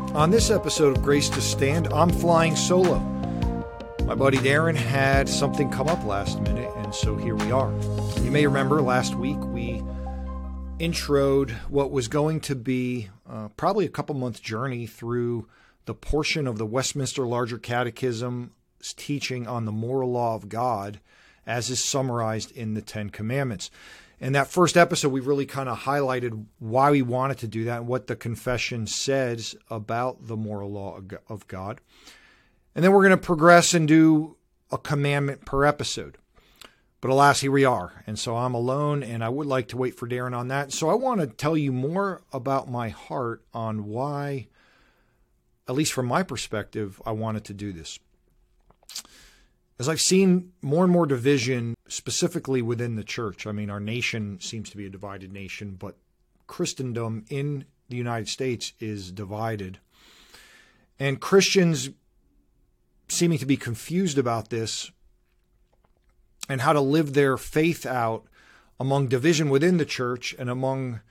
On this episode of Grace to Stand, I'm flying solo. My buddy Darren had something come up last minute, and so here we are. You may remember last week we introed what was going to be probably a couple-month journey through the portion of the Westminster Larger Catechism's teaching on the moral law of God as is summarized in the Ten Commandments. In that first episode, we really kind of highlighted why we wanted to do that and what the confession says about the moral law of God. And then we're going to progress and do a commandment per episode. But alas, here we are. And so I'm alone, and I would like to wait for Darren on that. So I want to tell you more about my heart on why, at least from my perspective, I wanted to do this. As I've seen more and more division, specifically within the church. I mean, our nation seems to be a divided nation, but Christendom in the United States is divided. And Christians seeming to be confused about this and how to live their faith out among division within the church and among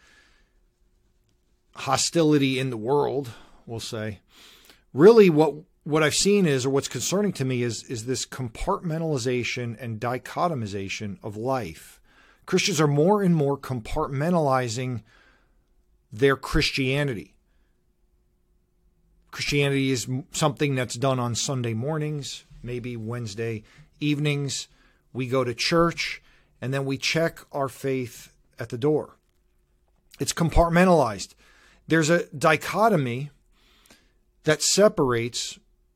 hostility in the world, we'll say. Really what I've seen is, or what's concerning to me is this compartmentalization and dichotomization of life. Christians are more and more compartmentalizing their Christianity. Christianity is something that's done on Sunday mornings, maybe Wednesday evenings. We go to church, and then we check our faith at the door. It's compartmentalized. There's a dichotomy that separates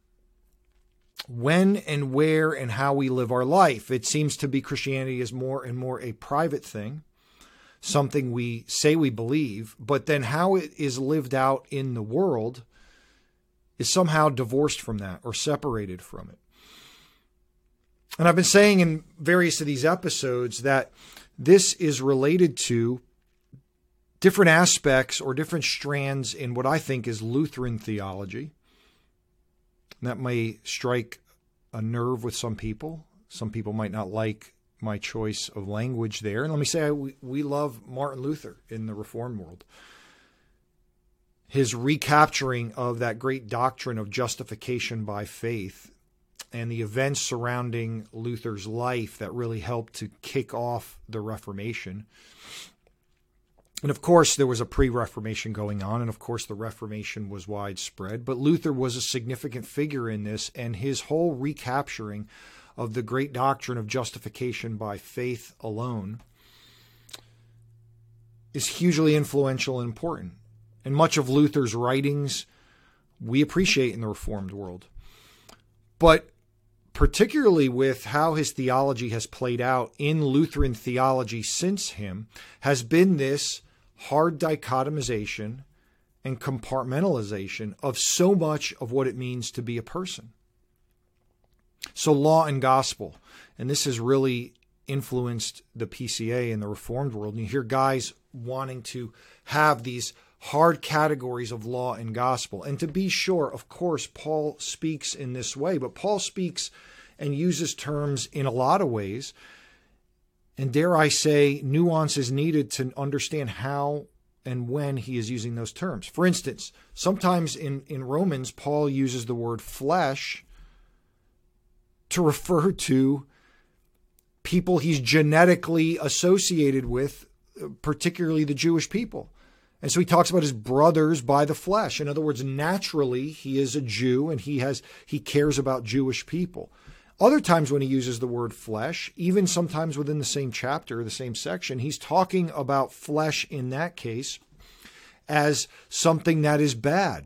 when and where and how we live our life. It seems to be Christianity is more and more a private thing, something we say we believe, but then how it is lived out in the world is somehow divorced from that or separated from it. And I've been saying in various of these episodes that this is related to different aspects or different strands in what I think is Lutheran theology. That may strike a nerve with some people. Some people might not like my choice of language there. And let me say, we love Martin Luther in the Reformed world. His recapturing of that great doctrine of justification by faith and the events surrounding Luther's life that really helped to kick off the Reformation. And of course, there was a pre-Reformation going on, and of course, the Reformation was widespread. But Luther was a significant figure in this, and his whole recapturing of the great doctrine of justification by faith alone is hugely influential and important. And much of Luther's writings we appreciate in the Reformed world. But particularly with how his theology has played out in Lutheran theology since him, has been this hard dichotomization and compartmentalization of so much of what it means to be a person. So law and gospel, and this has really influenced the PCA in the Reformed world. And you hear guys wanting to have these hard categories of law and gospel. And to be sure, of course, Paul speaks in this way, but Paul speaks and uses terms in a lot of ways. And dare I say, nuance is needed to understand how and when he is using those terms. For instance, sometimes in Romans, Paul uses the word flesh to refer to people he's genetically associated with, particularly the Jewish people. And so he talks about his brothers by the flesh. In other words, naturally, he is a Jew and he cares about Jewish people. Other times when he uses the word flesh, even sometimes within the same chapter, the same section, he's talking about flesh in that case as something that is bad.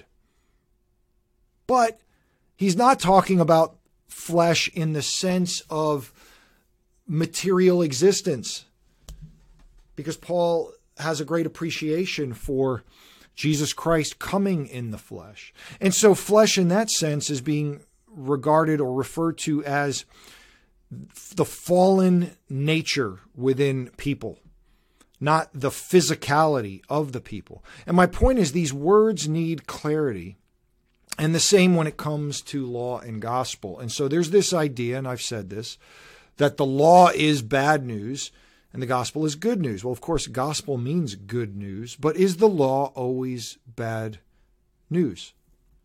But he's not talking about flesh in the sense of material existence, because Paul has a great appreciation for Jesus Christ coming in the flesh. And so flesh in that sense is being regarded or referred to as the fallen nature within people, not the physicality of the people. And my point is, these words need clarity, and the same when it comes to law and gospel. And so there's this idea, and I've said this, that the law is bad news and the gospel is good news. Well, of course, gospel means good news, but is the law always bad news?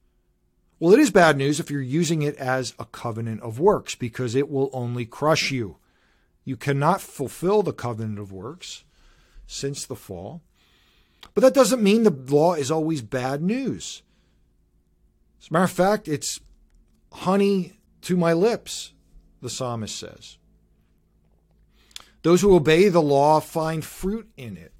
Well, it is bad news if you're using it as a covenant of works, because it will only crush you. You cannot fulfill the covenant of works since the fall. But that doesn't mean the law is always bad news. As a matter of fact, it's honey to my lips, the psalmist says. Those who obey the law find fruit in it.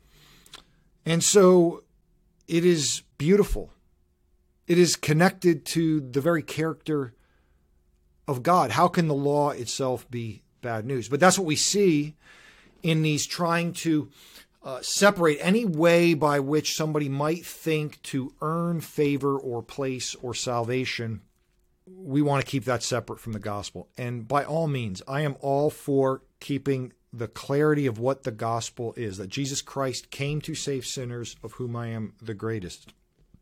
And so it is beautiful. It is connected to the very character of God. How can the law itself be bad news? But that's what we see in these trying to separate any way by which somebody might think to earn favor or place or salvation. We want to keep that separate from the gospel. And by all means, I am all for keeping the clarity of what the gospel is, that Jesus Christ came to save sinners, of whom I am the greatest.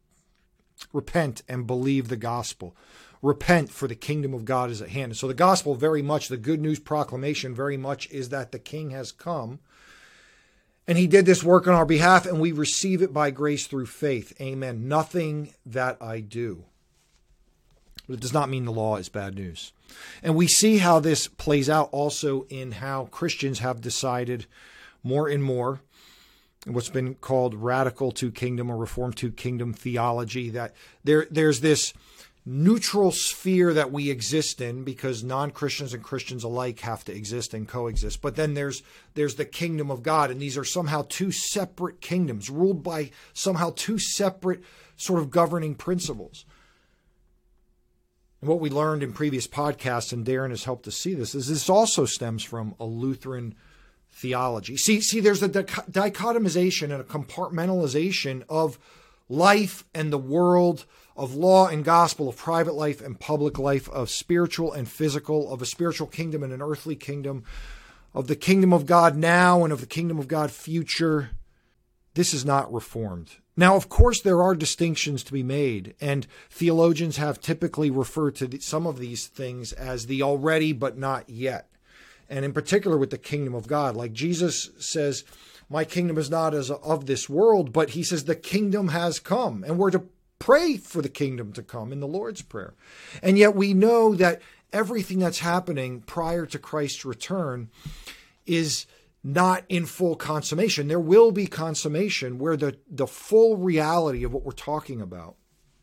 Repent and believe the gospel. Repent, for the kingdom of God is at hand. And so the gospel very much, the good news proclamation very much is that the King has come. And he did this work on our behalf, and we receive it by grace through faith. Amen. Nothing that I do. But it does not mean the law is bad news. And we see how this plays out also in how Christians have decided more and more what's been called radical two-kingdom or reformed two-kingdom theology, that there's this neutral sphere that we exist in because non-Christians and Christians alike have to exist and coexist. But then there's the kingdom of God, and these are somehow two separate kingdoms ruled by somehow two separate sort of governing principles. And what we learned in previous podcasts, and Darren has helped us see this, is this also stems from a Lutheran theology. See, there's a dichotomization and a compartmentalization of life and the world, of law and gospel, of private life and public life, of spiritual and physical, of a spiritual kingdom and an earthly kingdom, of the kingdom of God now and of the kingdom of God future. This is not reformed. Now, of course, there are distinctions to be made, and theologians have typically referred to some of these things as the already but not yet. And in particular with the kingdom of God, like Jesus says, my kingdom is not as of this world, but he says the kingdom has come. And we're to pray for the kingdom to come in the Lord's Prayer. And yet we know that everything that's happening prior to Christ's return is not in full consummation. There will be consummation where the full reality of what we're talking about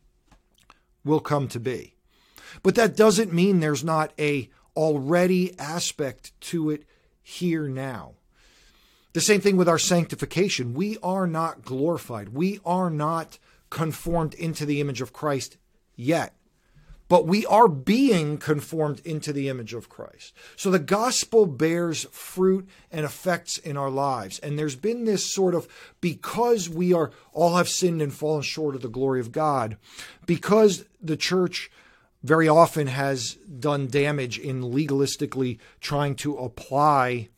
will come to be. But that doesn't mean there's not a already aspect to it here now. The same thing with our sanctification. We are not glorified. We are not conformed into the image of Christ yet. But we are being conformed into the image of Christ. So the gospel bears fruit and effects in our lives. And there's been this sort of, because we are all have sinned and fallen short of the glory of God, because the church very often has done damage in legalistically trying to apply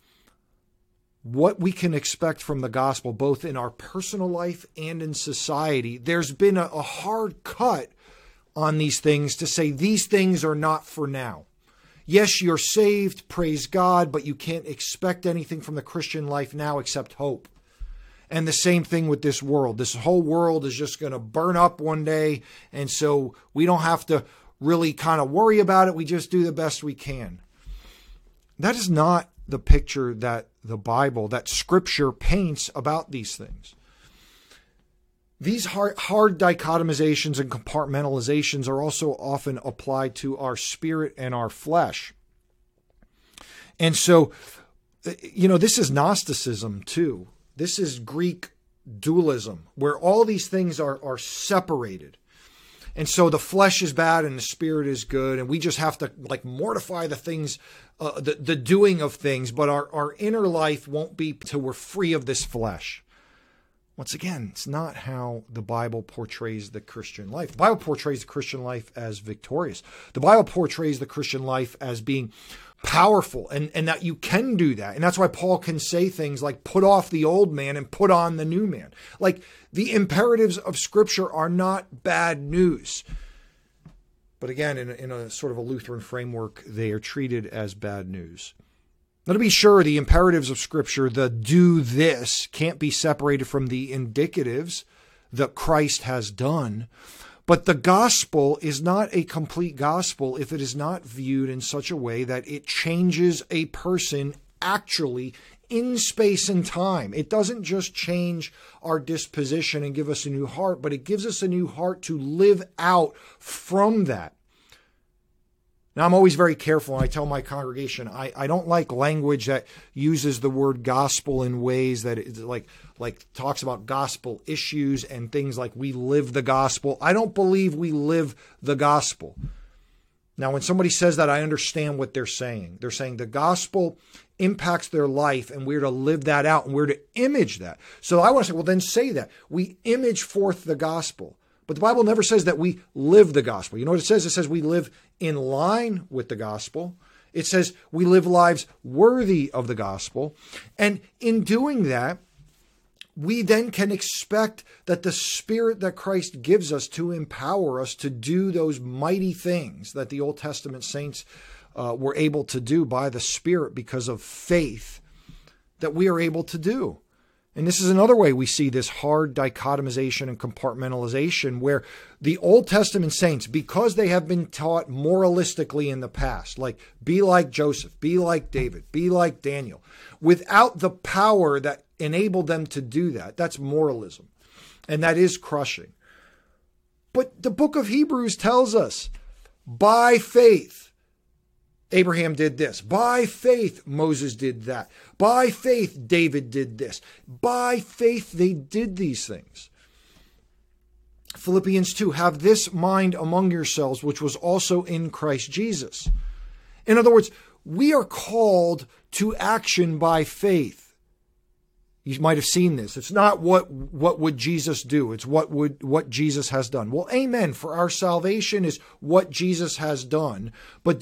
what we can expect from the gospel, both in our personal life and in society. There's been a hard cut on these things to say these things are not for now. Yes, you're saved, praise God, but you can't expect anything from the Christian life now except hope. And the same thing with this world. This whole world is just going to burn up one day, and so we don't have to really kind of worry about it. We just do the best we can. That is not the picture that the Bible, that Scripture paints about these things. These hard dichotomizations and compartmentalizations are also often applied to our spirit and our flesh. And so, this is Gnosticism too. This is Greek dualism, where all these things are separated. And so the flesh is bad and the spirit is good, and we just have to mortify the things, the doing of things, but our inner life won't be till we're free of this flesh. Once again, it's not how the Bible portrays the Christian life. The Bible portrays the Christian life as victorious. The Bible portrays the Christian life as being powerful, and that you can do that. And that's why Paul can say things like, put off the old man and put on the new man. Like, the imperatives of Scripture are not bad news. But again, in a sort of a Lutheran framework, they are treated as bad news. Now, to be sure, the imperatives of Scripture, the do this, can't be separated from the indicatives that Christ has done. But the gospel is not a complete gospel if it is not viewed in such a way that it changes a person actually in space and time. It doesn't just change our disposition and give us a new heart, but it gives us a new heart to live out from that. Now, I'm always very careful, and I tell my congregation, I don't like language that uses the word gospel in ways that it like talks about gospel issues and things like we live the gospel. I don't believe we live the gospel. Now, when somebody says that, I understand what they're saying. They're saying the gospel impacts their life, and we're to live that out, and we're to image that. So I want to say, well, then say that. We image forth the gospel. But the Bible never says that we live the gospel. You know what it says? It says we live in line with the gospel. It says we live lives worthy of the gospel. And in doing that, we then can expect that the Spirit that Christ gives us to empower us to do those mighty things that the Old Testament saints were able to do by the Spirit because of faith, that we are able to do. And this is another way we see this hard dichotomization and compartmentalization where the Old Testament saints, because they have been taught moralistically in the past, like be like Joseph, be like David, be like Daniel, without the power that enabled them to do that, that's moralism. And that is crushing. But the book of Hebrews tells us, by faith, Abraham did this. By faith, Moses did that. By faith, David did this. By faith, they did these things. Philippians 2, have this mind among yourselves, which was also in Christ Jesus. In other words, we are called to action by faith. You might have seen this. It's not what would Jesus do. It's what Jesus has done. Well, amen. For our salvation is what Jesus has done. But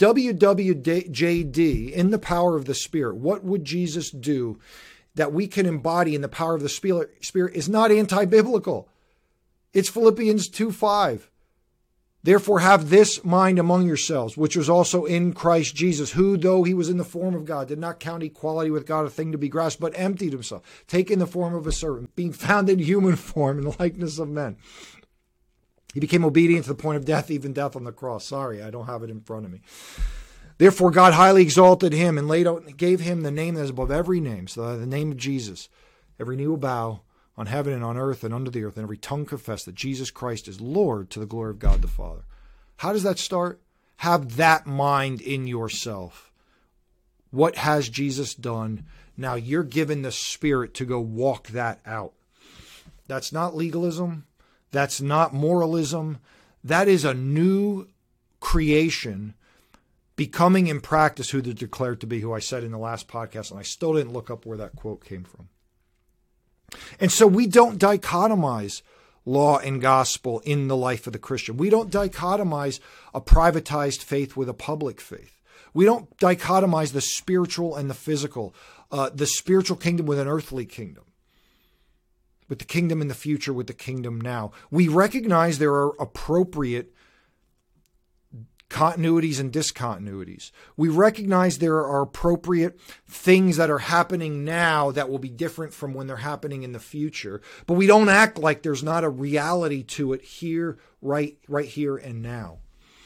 WWJD, in the power of the Spirit, what would Jesus do that we can embody in the power of the Spirit is not anti-biblical. It's Philippians 2:5. Therefore have this mind among yourselves, which was also in Christ Jesus, who, though he was in the form of God, did not count equality with God a thing to be grasped, but emptied himself, taking the form of a servant, being found in human form in the likeness of men. He became obedient to the point of death, even death on the cross. Sorry, I don't have it in front of me. Therefore God highly exalted him and gave him the name that is above every name, so the name of Jesus, every knee will bow, on heaven and on earth and under the earth, and every tongue confess that Jesus Christ is Lord to the glory of God the Father. How does that start? Have that mind in yourself. What has Jesus done? Now you're given the Spirit to go walk that out. That's not legalism. That's not moralism. That is a new creation becoming in practice who they're declared to be, who I said in the last podcast, and I still didn't look up where that quote came from. And so we don't dichotomize law and gospel in the life of the Christian. We don't dichotomize a privatized faith with a public faith. We don't dichotomize the spiritual and the physical, the spiritual kingdom with an earthly kingdom, with the kingdom in the future, with the kingdom now. We recognize there are appropriate continuities and discontinuities. We recognize there are appropriate things that are happening now that will be different from when they're happening in the future, but we don't act like there's not a reality to it here, right here and now.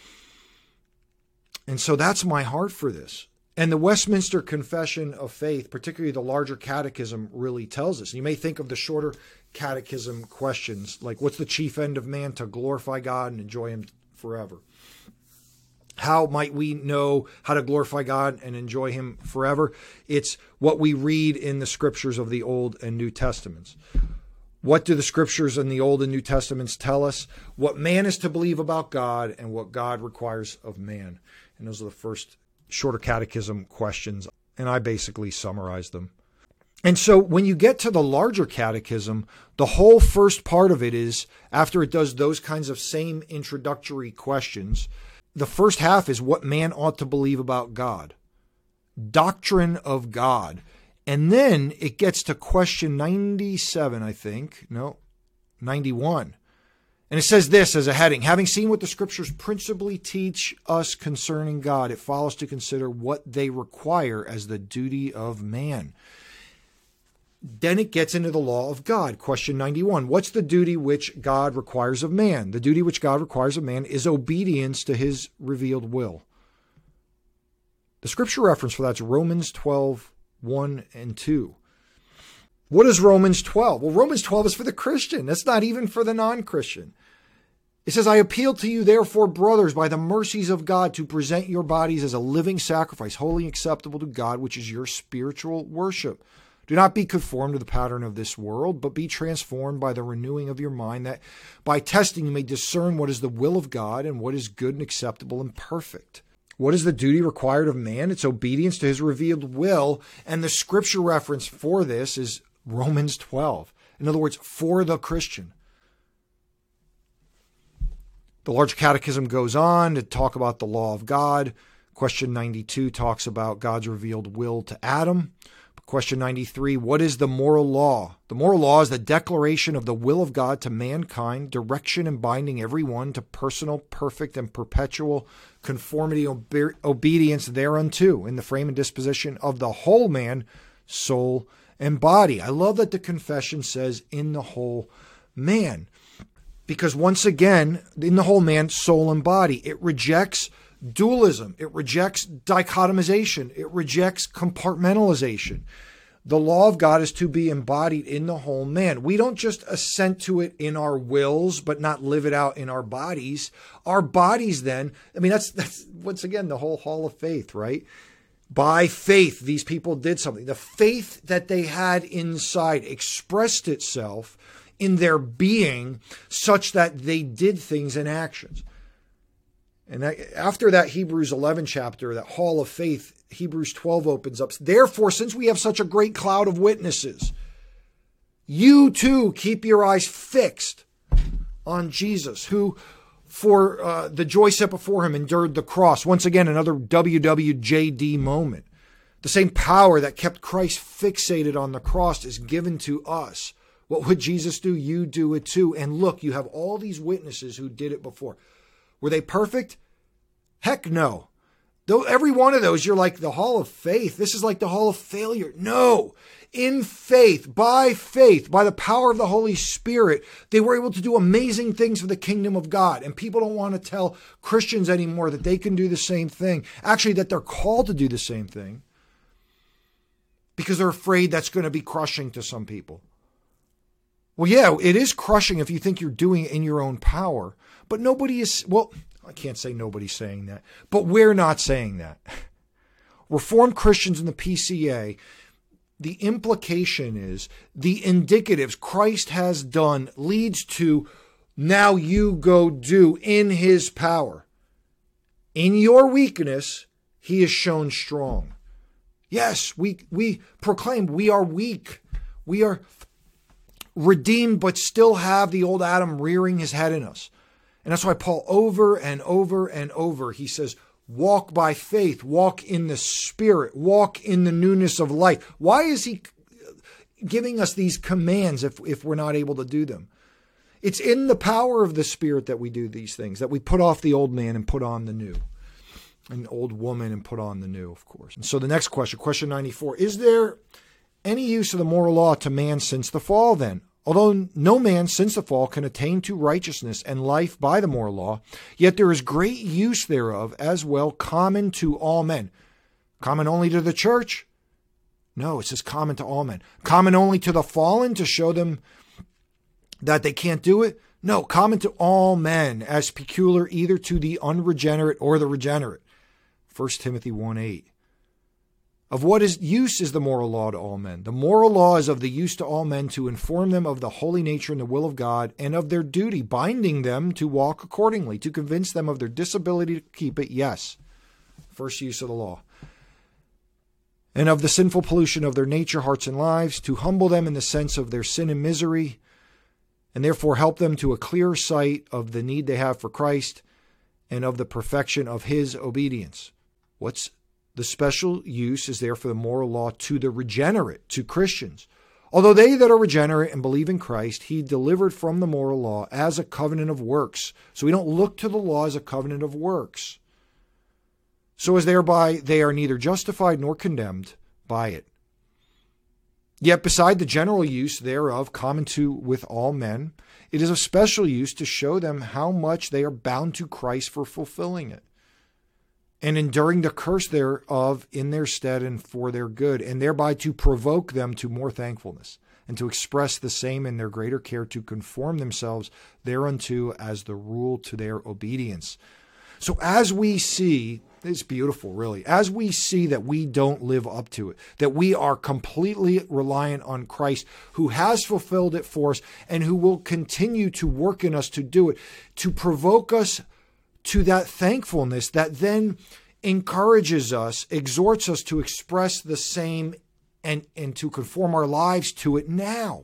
And so that's my heart for this. And the Westminster Confession of Faith, particularly the larger catechism, really tells us. You may think of the shorter catechism questions, like what's the chief end of man? To glorify God and enjoy him forever. How might we know how to glorify God and enjoy him forever? It's what we read in the scriptures of the Old and New Testaments. What do the scriptures in the Old and New Testaments tell us? What man is to believe about God and what God requires of man. And those are the first shorter catechism questions. And I basically summarized them. And so when you get to the larger catechism, the whole first part of it is, after it does those kinds of same introductory questions, the first half is what man ought to believe about God, doctrine of God. And then it gets to question 97, I think. No, 91. And it says this as a heading: having seen what the scriptures principally teach us concerning God, it follows to consider what they require as the duty of man. Then it gets into the law of God. Question 91. What's the duty which God requires of man? The duty which God requires of man is obedience to his revealed will. The scripture reference for that's Romans 12, 1 and 2. What is Romans 12? Well, Romans 12 is for the Christian. That's not even for the non-Christian. It says, I appeal to you, therefore, brothers, by the mercies of God, to present your bodies as a living sacrifice, wholly acceptable to God, which is your spiritual worship. Do not be conformed to the pattern of this world, but be transformed by the renewing of your mind, that by testing you may discern what is the will of God and what is good and acceptable and perfect. What is the duty required of man? It's obedience to his revealed will. And the scripture reference for this is Romans 12. In other words, for the Christian. The Large Catechism goes on to talk about the law of God. Question 92 talks about God's revealed will to Adam. Question 93, what is the moral law? The moral law is the declaration of the will of God to mankind, direction and binding everyone to personal, perfect, and perpetual conformity, obedience thereunto in the frame and disposition of the whole man, soul, and body. I love that the confession says in the whole man. Because once again, in the whole man, soul, and body, it rejects dualism. It rejects dichotomization. It rejects compartmentalization. The law of God is to be embodied in the whole man. We don't just assent to it in our wills, but not live it out in our bodies. Our bodies then, I mean, that's once again the whole hall of faith, right? By faith, these people did something. The faith that they had inside expressed itself in their being such that they did things and actions. And after that Hebrews 11 chapter, that hall of faith, Hebrews 12 opens up. Therefore, since we have such a great cloud of witnesses, you too keep your eyes fixed on Jesus, who for the joy set before him endured the cross. Once again, another WWJD moment. The same power that kept Christ fixated on the cross is given to us. What would Jesus do? You do it too. And look, you have all these witnesses who did it before. Were they perfect? Heck no. Though every one of those, you're like the hall of faith. This is like the hall of failure. No. In faith, by the power of the Holy Spirit, they were able to do amazing things for the kingdom of God. And people don't want to tell Christians anymore that they can do the same thing. Actually, that they're called to do the same thing. Because they're afraid that's going to be crushing to some people. Well, yeah, it is crushing if you think you're doing it in your own power. But nobody is, well, I can't say nobody's saying that. But we're not saying that. Reformed Christians in the PCA, the implication is the indicatives Christ has done leads to now you go do in his power. In your weakness, he is shown strong. Yes, we proclaim we are weak. We are redeemed, but still have the old Adam rearing his head in us. And that's why Paul over and over and over, he says, walk by faith, walk in the Spirit, walk in the newness of life. Why is he giving us these commands if we're not able to do them? It's in the power of the Spirit that we do these things, that we put off the old man and put on the new. An old woman and put on the new, of course. And so the next question, question 94, is there any use of the moral law to man since the fall then? Although no man since the fall can attain to righteousness and life by the moral law, yet there is great use thereof as well common to all men. Common only to the church? No, it says common to all men. Common only to the fallen to show them that they can't do it? No, common to all men as peculiar either to the unregenerate or the regenerate. 1 Timothy 1:8. Of what use is the moral law to all men? The moral law is of the use to all men to inform them of the holy nature and the will of God and of their duty, binding them to walk accordingly, to convince them of their disability to keep it, yes. First use of the law. And of the sinful pollution of their nature, hearts, and lives, to humble them in the sense of their sin and misery, and therefore help them to a clear sight of the need they have for Christ and of the perfection of his obedience. What's the special use is there for the moral law to the regenerate, to Christians. Although they that are regenerate and believe in Christ, he delivered from the moral law as a covenant of works. So we don't look to the law as a covenant of works. So as thereby they are neither justified nor condemned by it. Yet beside the general use thereof common to with all men, it is of special use to show them how much they are bound to Christ for fulfilling it, and enduring the curse thereof in their stead and for their good, and thereby to provoke them to more thankfulness, and to express the same in their greater care to conform themselves thereunto as the rule to their obedience. So as we see, it's beautiful, really, as we see that we don't live up to it, that we are completely reliant on Christ, who has fulfilled it for us and who will continue to work in us to do it, to provoke us to that thankfulness that then encourages us, exhorts us to express the same and to conform our lives to it now.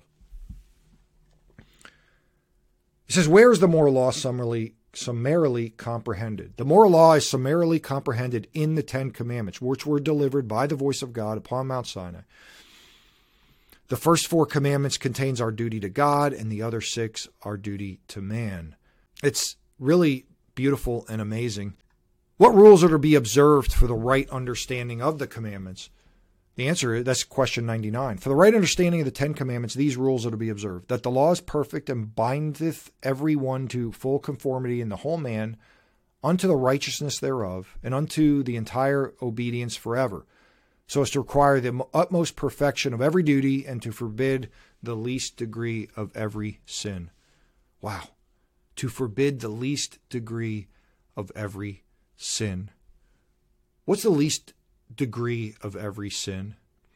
He says, where is the moral law summarily comprehended? The moral law is summarily comprehended in the 10 Commandments, which were delivered by the voice of God upon Mount Sinai. The first 4 commandments contains our duty to God, and the other 6 our duty to man. It's really beautiful and amazing. What rules are to be observed for the right understanding of the commandments? The answer is, that's question 99. For the right understanding of the 10 Commandments, these rules are to be observed: that the law is perfect and bindeth every one to full conformity in the whole man, unto the righteousness thereof, and unto the entire obedience forever, so as to require the utmost perfection of every duty and to forbid the least degree of every sin. Wow. To forbid the least degree of every sin. What's the least degree of every sin?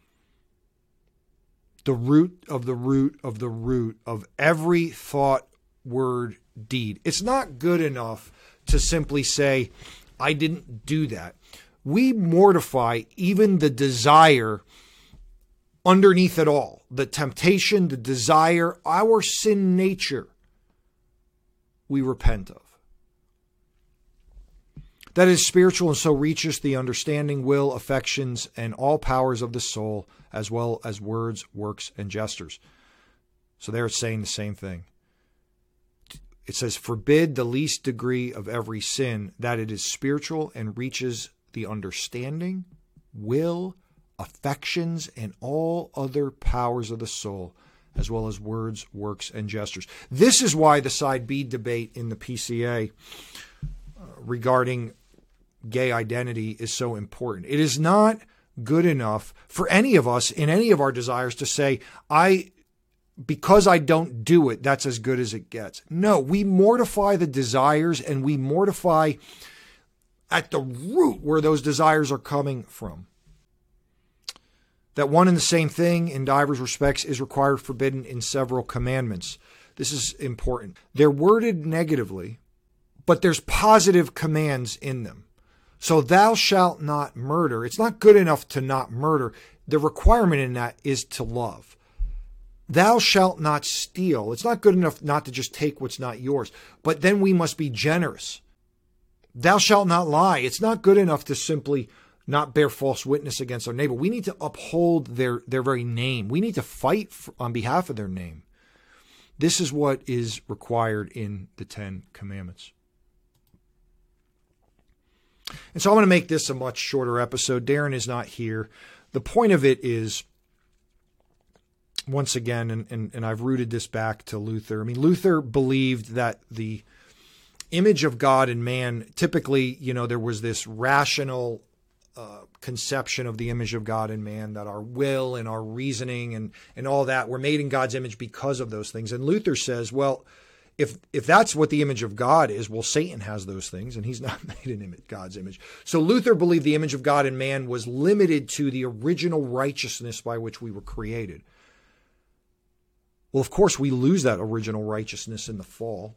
The root of the root of the root of every thought, word, deed. It's not good enough to simply say, I didn't do that. We mortify even the desire underneath it all. The temptation, the desire, our sin nature, we repent of. That is spiritual, and so reacheth the understanding, will, affections, and all powers of the soul, as well as words, works, and gestures. So there it's saying the same thing. It says, forbid the least degree of every sin, that it is spiritual and reaches the understanding, will, affections, and all other powers of the soul, as well as words, works, and gestures. This is why the side B debate in the PCA regarding gay identity is so important. It is not good enough for any of us in any of our desires to say, because I don't do it, that's as good as it gets. No, we mortify the desires, and we mortify at the root where those desires are coming from. That one and the same thing in divers respects is required, forbidden in several commandments. This is important. They're worded negatively, but there's positive commands in them. So thou shalt not murder. It's not good enough to not murder. The requirement in that is to love. Thou shalt not steal. It's not good enough not to just take what's not yours, but then we must be generous. Thou shalt not lie. It's not good enough to simply not bear false witness against our neighbor. We need to uphold their very name. We need to fight on behalf of their name. This is what is required in the 10 Commandments. And so I'm going to make this a much shorter episode. Darren is not here. The point of it is, once again, and I've rooted this back to Luther. I mean, Luther believed that the image of God in man, typically, there was this rational conception of the image of God in man, that our will and our reasoning and all that were made in God's image because of those things. And Luther says, well, if that's what the image of God is, well, Satan has those things, and he's not made in God's image. So Luther believed the image of God in man was limited to the original righteousness by which we were created. Well, of course, we lose that original righteousness in the fall.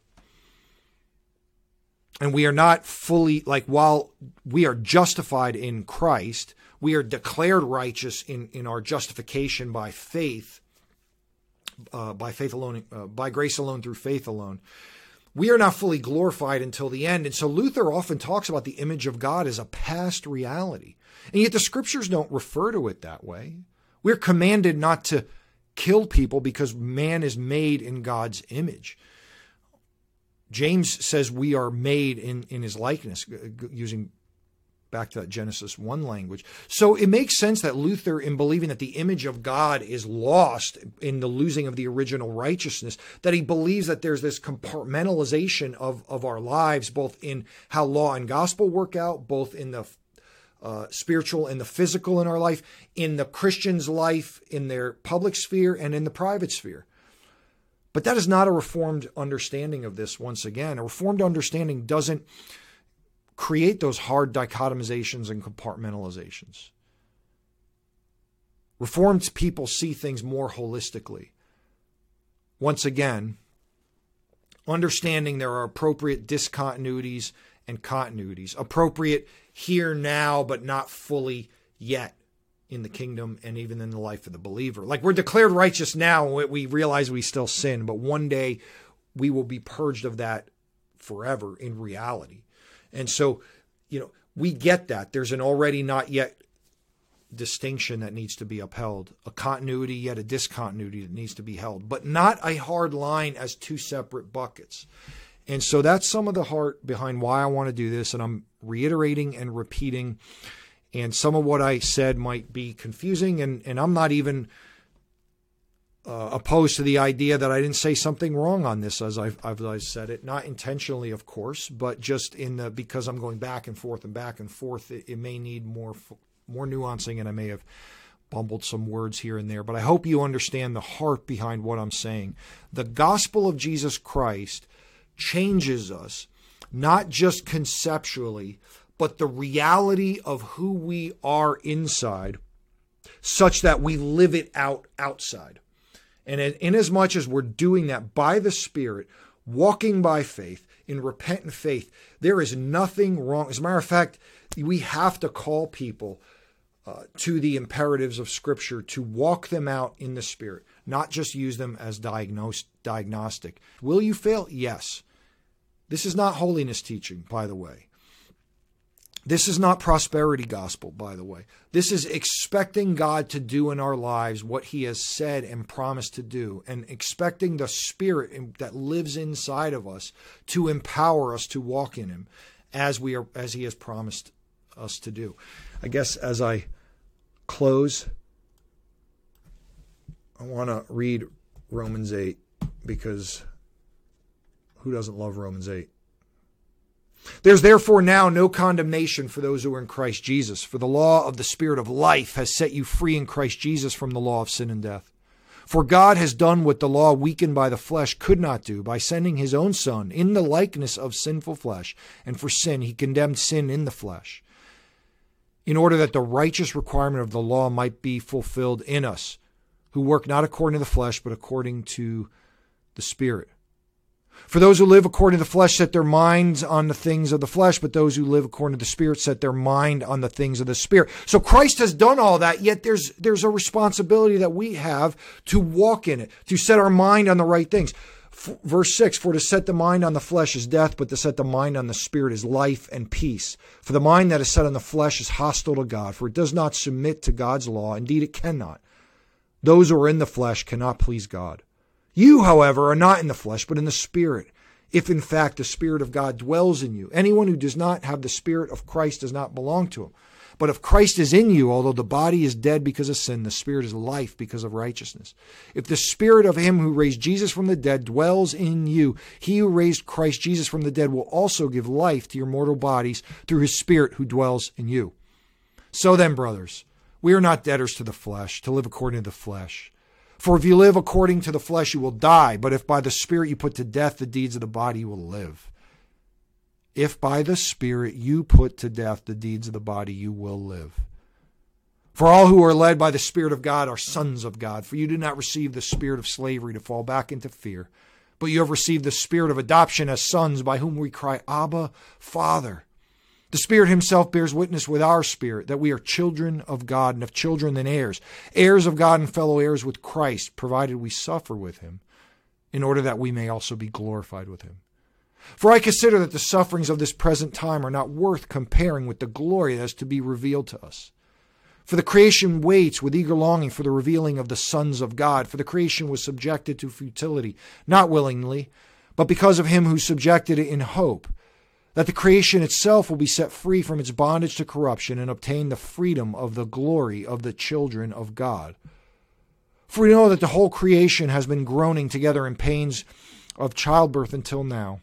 And we are not fully, while we are justified in Christ, we are declared righteous in our justification by faith. By faith alone, by grace alone, through faith alone. We are not fully glorified until the end. And so Luther often talks about the image of God as a past reality. And yet the scriptures don't refer to it that way. We're commanded not to kill people because man is made in God's image. James says we are made in his likeness, using back to that Genesis 1 language. So it makes sense that Luther, in believing that the image of God is lost in the losing of the original righteousness, that he believes that there's this compartmentalization of our lives, both in how law and gospel work out, both in the spiritual and the physical in our life, in the Christian's life, in their public sphere and in the private sphere. But that is not a Reformed understanding of this. Once again, a Reformed understanding doesn't create those hard dichotomizations and compartmentalizations. Reformed people see things more holistically. Once again, understanding there are appropriate discontinuities and continuities, appropriate here now, but not fully yet in the kingdom and even in the life of the believer. Like, we're declared righteous now, we realize we still sin, but one day we will be purged of that forever in reality. And so, we get that. There's an already not yet distinction that needs to be upheld, a continuity yet a discontinuity that needs to be held, but not a hard line as two separate buckets. And so that's some of the heart behind why I want to do this. And I'm reiterating and repeating, and some of what I said might be confusing, and I'm not even opposed to the idea that I didn't say something wrong on this as I've said it, not intentionally, of course, but just because I'm going back and forth, it may need more nuancing, and I may have bumbled some words here and there, but I hope you understand the heart behind what I'm saying. The gospel of Jesus Christ changes us, not just conceptually, but the reality of who we are inside, such that we live it out outside. And inasmuch as we're doing that by the Spirit, walking by faith, in repentant faith, there is nothing wrong. As a matter of fact, we have to call people to the imperatives of Scripture to walk them out in the Spirit, not just use them as diagnostic. Will you fail? Yes. This is not holiness teaching, by the way. This is not prosperity gospel, by the way. This is expecting God to do in our lives what he has said and promised to do, and expecting the Spirit that lives inside of us to empower us to walk in him as he has promised us to do. I guess as I close, I want to read Romans 8, because who doesn't love Romans 8? There's therefore now no condemnation for those who are in Christ Jesus, for the law of the Spirit of life has set you free in Christ Jesus from the law of sin and death. For God has done what the law weakened by the flesh could not do, by sending his own Son in the likeness of sinful flesh, and for sin he condemned sin in the flesh, in order that the righteous requirement of the law might be fulfilled in us, who work not according to the flesh, but according to the Spirit. For those who live according to the flesh set their minds on the things of the flesh, but those who live according to the Spirit set their mind on the things of the Spirit. So Christ has done all that, yet there's a responsibility that we have to walk in it, to set our mind on the right things. Verse 6, for to set the mind on the flesh is death, but to set the mind on the Spirit is life and peace. For the mind that is set on the flesh is hostile to God, for it does not submit to God's law. Indeed, it cannot. Those who are in the flesh cannot please God. You, however, are not in the flesh, but in the Spirit, if in fact the Spirit of God dwells in you. Anyone who does not have the Spirit of Christ does not belong to him. But if Christ is in you, although the body is dead because of sin, the Spirit is life because of righteousness. If the Spirit of him who raised Jesus from the dead dwells in you, he who raised Christ Jesus from the dead will also give life to your mortal bodies through his Spirit who dwells in you. So then, brothers, we are not debtors to the flesh, to live according to the flesh. For if you live according to the flesh, you will die. But if by the Spirit you put to death the deeds of the body, you will live. If by the Spirit you put to death the deeds of the body, you will live. For all who are led by the Spirit of God are sons of God. For you do not receive the spirit of slavery to fall back into fear, but you have received the Spirit of adoption as sons, by whom we cry, Abba, Father. The Spirit himself bears witness with our spirit that we are children of God, and if children, then heirs, heirs of God and fellow heirs with Christ, provided we suffer with him, in order that we may also be glorified with him. For I consider that the sufferings of this present time are not worth comparing with the glory that is to be revealed to us. For the creation waits with eager longing for the revealing of the sons of God. For the creation was subjected to futility, not willingly, but because of him who subjected it in hope, that the creation itself will be set free from its bondage to corruption and obtain the freedom of the glory of the children of God. For we know that the whole creation has been groaning together in pains of childbirth until now.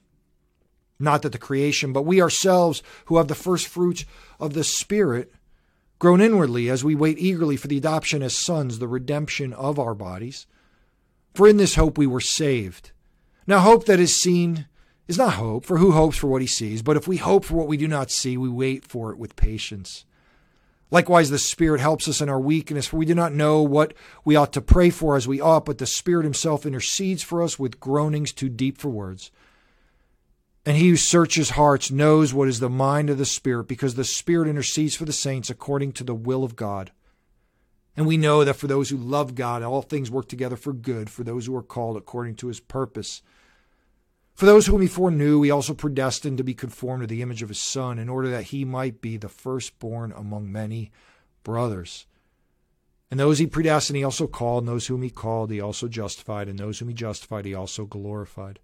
Not that the creation, but we ourselves who have the first fruits of the Spirit groan inwardly as we wait eagerly for the adoption as sons, the redemption of our bodies. For in this hope we were saved. Now hope that is seen is not hope, for who hopes for what he sees? But if we hope for what we do not see, we wait for it with patience. Likewise, the Spirit helps us in our weakness, for we do not know what we ought to pray for as we ought, but the Spirit himself intercedes for us with groanings too deep for words. And he who searches hearts knows what is the mind of the Spirit, because the Spirit intercedes for the saints according to the will of God. And we know that for those who love God, all things work together for good, for those who are called according to his purpose. For those whom he foreknew, he also predestined to be conformed to the image of his Son, in order that he might be the firstborn among many brothers. And those he predestined, he also called, and those whom he called, he also justified, and those whom he justified, he also glorified.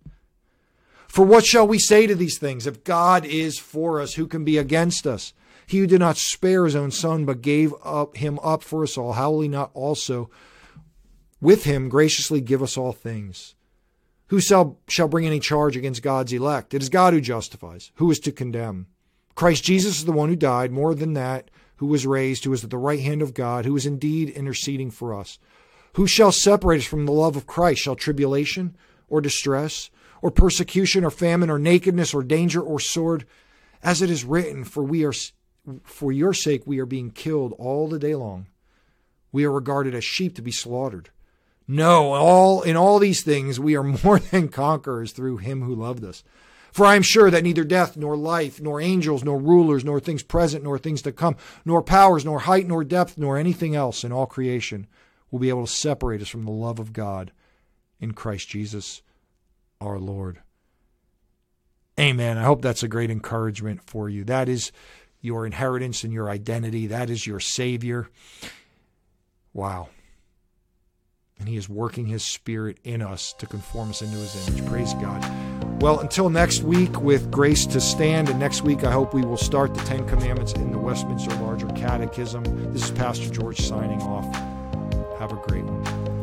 For what shall we say to these things? If God is for us, who can be against us? He who did not spare his own Son, but gave him up for us all, how will he not also with him graciously give us all things? Who shall bring any charge against God's elect? It is God who justifies. Who is to condemn? Christ Jesus is the one who died, more than that, who was raised, who is at the right hand of God, who is indeed interceding for us. Who shall separate us from the love of Christ? Shall tribulation, or distress, or persecution, or famine, or nakedness, or danger, or sword? As it is written, for your sake we are being killed all the day long. We are regarded as sheep to be slaughtered. No, in all these things we are more than conquerors through him who loved us. For I am sure that neither death, nor life, nor angels, nor rulers, nor things present, nor things to come, nor powers, nor height, nor depth, nor anything else in all creation will be able to separate us from the love of God in Christ Jesus our Lord. Amen. I hope that's a great encouragement for you. That is your inheritance and your identity. That is your Savior. Wow. And he is working his Spirit in us to conform us into his image. Praise God. Well, until next week with Grace to Stand, and next week I hope we will start the 10 Commandments in the Westminster Larger Catechism. This is Pastor George signing off. Have a great one.